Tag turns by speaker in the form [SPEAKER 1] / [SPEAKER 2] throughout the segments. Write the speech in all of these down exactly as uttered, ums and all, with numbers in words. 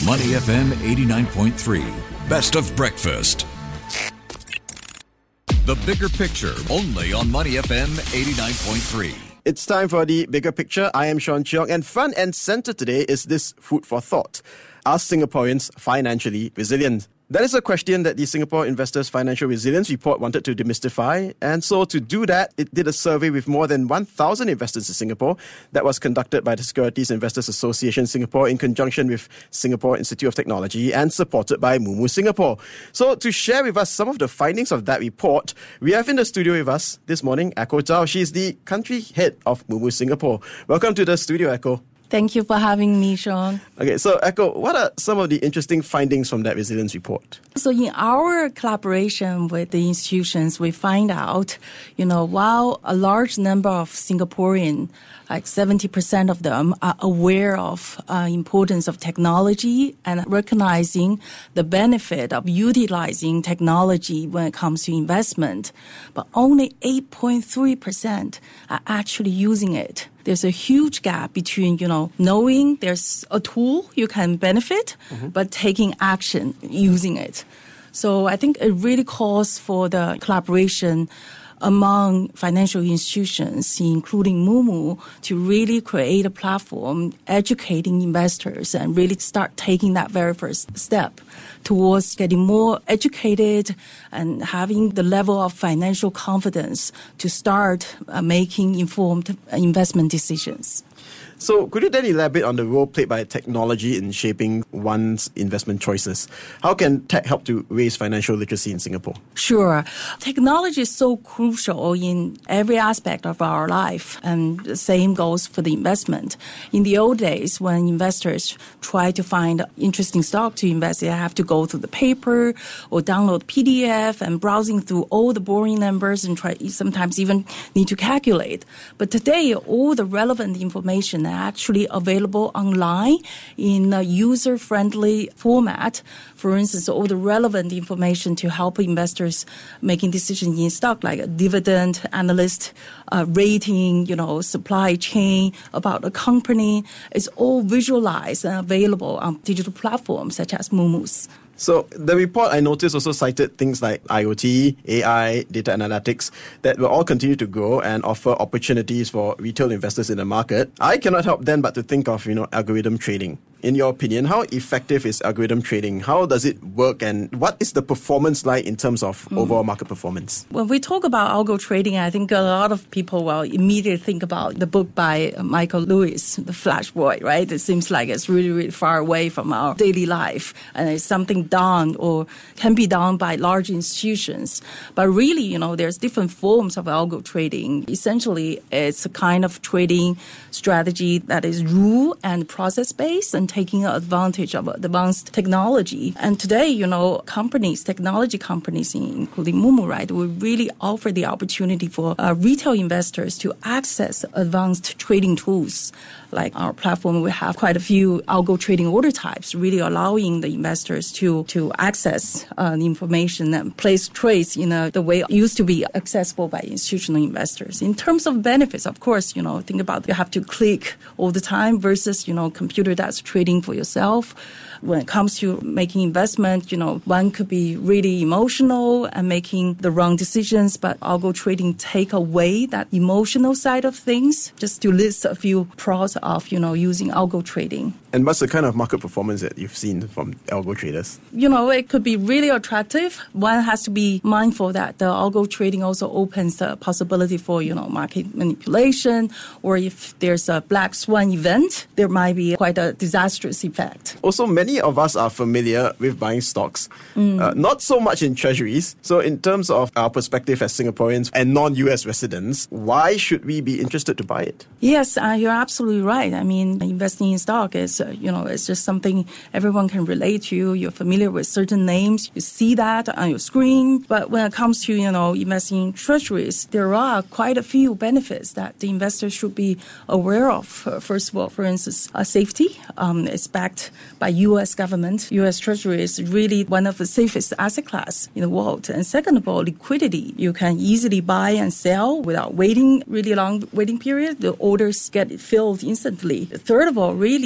[SPEAKER 1] Money F M eighty-nine point three. Best of breakfast. The Bigger Picture, only on Money F M eighty-nine point three.
[SPEAKER 2] It's time for The Bigger Picture. I am Sean Cheong, and front and center today is this food for thought. Are Singaporeans financially resilient? That is a question that the Singapore Investors Financial Resilience Report wanted to demystify. And so to do that, it did a survey with more than one thousand investors in Singapore that was conducted by the Securities Investors Association Singapore in conjunction with Singapore Institute of Technology and supported by Moomoo Singapore. So to share with us some of the findings of that report, we have in the studio with us this morning Echo Zhao. She's the country head of Moomoo Singapore. Welcome to the studio, Echo.
[SPEAKER 3] Thank you for having me, Sean.
[SPEAKER 2] Okay, so Echo, what are some of the interesting findings from that resilience report?
[SPEAKER 3] So in our collaboration with the institutions, we find out, you know, while a large number of Singaporeans, like seventy percent of them, are aware of uh, importance of technology and recognizing the benefit of utilizing technology when it comes to investment, but only eight point three percent are actually using it. There's a huge gap between, you know, knowing there's a tool you can benefit, mm-hmm. but taking action using it. So I think it really calls for the collaboration among financial institutions, including Moomoo, to really create a platform educating investors and really start taking that very first step towards getting more educated and having the level of financial confidence to start uh, making informed investment decisions.
[SPEAKER 2] So could you then elaborate on the role played by technology in shaping one's investment choices? How can tech help to raise financial literacy in Singapore?
[SPEAKER 3] Sure. Technology is so crucial in every aspect of our life, and the same goes for the investment. In the old days, when investors try to find interesting stock to invest, they have to go through the paper or download P D F and browsing through all the boring numbers and try sometimes even need to calculate. But today, all the relevant information are actually available online in a user-friendly format. For instance, all the relevant information to help investors making decisions in stock, like a dividend, analyst uh, rating, you know, supply chain, about a company, is all visualized and available on digital platforms such as Moomoo's.
[SPEAKER 2] So the report, I noticed, also cited things like IoT, A I, data analytics that will all continue to grow and offer opportunities for retail investors in the market. I cannot help then but to think of, you know, algorithm trading. In your opinion, how effective is algorithm trading? How does it work, and what is the performance like in terms of mm. overall market performance?
[SPEAKER 3] When we talk about algo trading, I think a lot of people will immediately think about the book by Michael Lewis, The Flash Boy, right? It seems like it's really, really far away from our daily life, and it's something done or can be done by large institutions. But really, you know, there's different forms of algo trading. Essentially, it's a kind of trading strategy that is rule and process-based and taking advantage of advanced technology. And today, you know, companies, technology companies, including Moomoo, right, will really offer the opportunity for uh, retail investors to access advanced trading tools. Like our platform, we have quite a few algo trading order types, really allowing the investors to, to access uh, the information and place trades in a, the way it used to be accessible by institutional investors. In terms of benefits, of course, you know, think about you have to click all the time versus, you know, computer that's trading for yourself. When it comes to making investment, you know, one could be really emotional and making the wrong decisions, but algo trading take away that emotional side of things. Just to list a few pros of, you know, using algo trading.
[SPEAKER 2] And what's the kind of market performance that you've seen from algo traders?
[SPEAKER 3] You know, it could be really attractive. One has to be mindful that the algo trading also opens the possibility for, you know, market manipulation, or if there's a black swan event, there might be quite a disastrous effect.
[SPEAKER 2] Also, many of us are familiar with buying stocks, mm. uh, not so much in treasuries. So in terms of our perspective as Singaporeans and non-U S residents, why should we be interested to buy it?
[SPEAKER 3] Yes, uh, you're absolutely right. I mean, investing in stock is, uh, you know, it's just something everyone can relate to. You're familiar with certain names. You see that on your screen. But when it comes to, you know, investing in treasuries, there are quite a few benefits that the investors should be aware of. Uh, first of all, for instance, uh, safety. Um, it's backed by U S government. U S Treasury is really one of the safest asset class in the world. And second of all, liquidity. You can easily buy and sell without waiting really long waiting period. The orders get filled instantly. Third of all, really,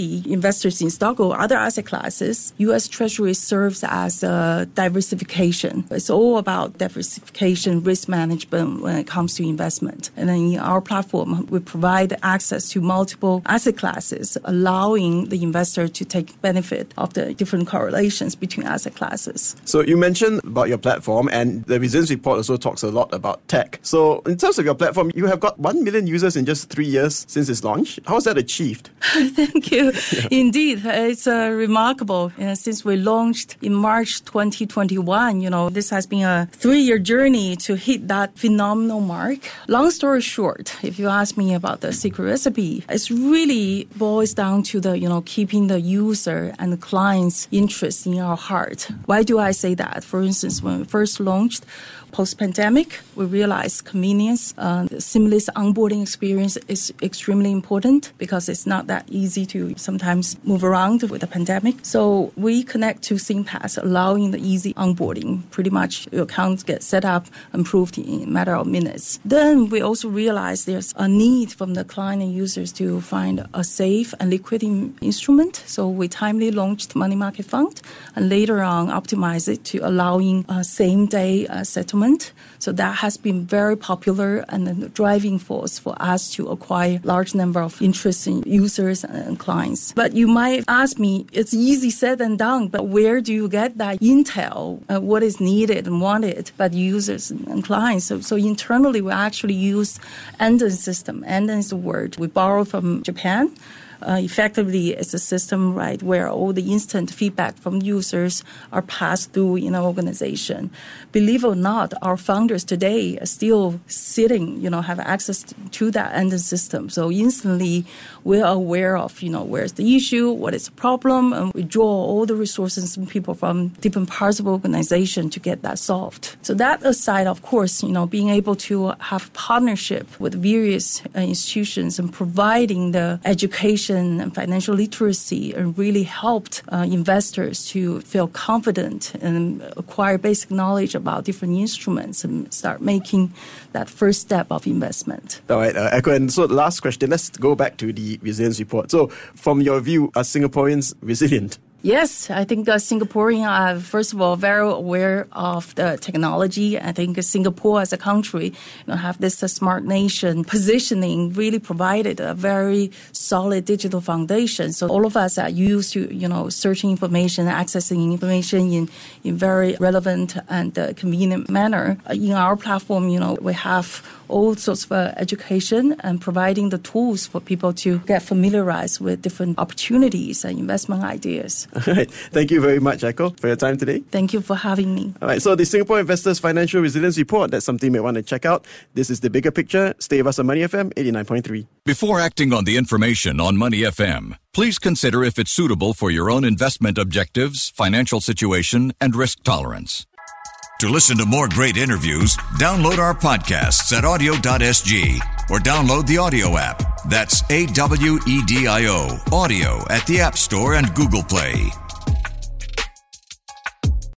[SPEAKER 3] investors in stock or other asset classes, U S Treasury serves as a diversification. It's all about diversification, risk management when it comes to investment. And then in our platform, we provide access to multiple asset classes, allowing the investor to take benefit of the different correlations between asset classes.
[SPEAKER 2] So you mentioned about your platform, and the Resilience Report also talks a lot about tech. So in terms of your platform, you have got one million users in just three years since its launch. How was that achieved?
[SPEAKER 3] Thank you. Yeah. Indeed, it's uh, remarkable. You know, since we launched in March twenty twenty-one, you know, this has been a three-year journey to hit that phenomenal mark. Long story short, if you ask me about the secret recipe, it really boils down to the, you know, keeping the user and the client's interest in our heart. Why do I say that? For instance, when we first launched, post-pandemic, we realized convenience, uh, the seamless onboarding experience is extremely important because it's not that easy to sometimes move around with the pandemic. So we connect to SingPass, allowing the easy onboarding. Pretty much your accounts get set up, improved in a matter of minutes. Then we also realized there's a need from the client and users to find a safe and liquid in- instrument. So we timely launched money market fund and later on optimized it to allowing a same-day uh, settlement. So that has been very popular and the driving force for us to acquire large number of interesting users and clients. But you might ask me, it's easy said and done, but where do you get that intel? Uh, what is needed and wanted by the users and clients? So, so internally, we actually use Anden system. Anden is a word we borrowed from Japan. Uh, effectively, it's a system, right, where all the instant feedback from users are passed through in our organization. Believe it or not, our founders today are still sitting, you know, have access to that end system. So instantly, we're aware of, you know, where's the issue, what is the problem, and we draw all the resources and people from different parts of the organization to get that solved. So that aside, of course, you know, being able to have partnership with various uh, institutions and providing the education and financial literacy and really helped uh, investors to feel confident and acquire basic knowledge about different instruments and start making that first step of investment.
[SPEAKER 2] All right, uh, Echo. And so the last question, let's go back to the Resilience Report. So from your view, are Singaporeans resilient?
[SPEAKER 3] Yes, I think uh, Singaporeans are, first of all, very aware of the technology. I think Singapore as a country, you know, have this uh, smart nation positioning really provided a very solid digital foundation. So all of us are used to, you know, searching information, accessing information in, in very relevant and uh, convenient manner. Uh, in our platform, you know, we have all sorts of uh, education and providing the tools for people to get familiarized with different opportunities and investment ideas.
[SPEAKER 2] All right. Thank you very much, Echo, for your time today.
[SPEAKER 3] Thank you for having me.
[SPEAKER 2] All right. So the Singapore Investors Financial Resilience Report, that's something you may want to check out. This is The Bigger Picture. Stay with us on Money F M eighty-nine point three.
[SPEAKER 1] Before acting on the information on Money F M, please consider if it's suitable for your own investment objectives, financial situation, and risk tolerance. To listen to more great interviews, download our podcasts at audio dot s g or download the audio app. That's A W E D I O, audio at the App Store and Google Play.